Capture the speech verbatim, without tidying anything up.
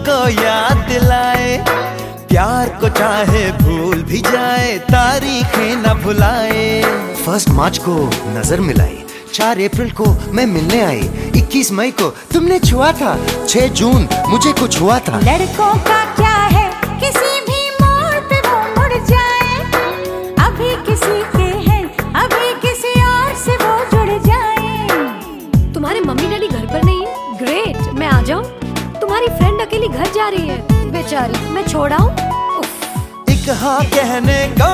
को याद दिलाए, प्यार को चाहे भूल भी जाए, तारीखें न भुलाए। फर्स्ट मार्च को नजर मिलाई, चार अप्रैल को मैं मिलने आई, इक्कीस मई को तुमने छुआ था, छह जून मुझे कुछ हुआ था। लड़कों का क्या है, किसी भी मोड़ पे वो मुड़ जाए, अभी किसी के हैं, अभी किसी और से वो जुड़ जाए। तुम्हारे मम्मी डैडी घर पर नहीं है? ग्रेट, मैं आ जाऊं? तुम्हारी फ्रेंड अकेली घर जा रही है, बेचारी, मैं छोड़ आऊं? एक हाँ कहने को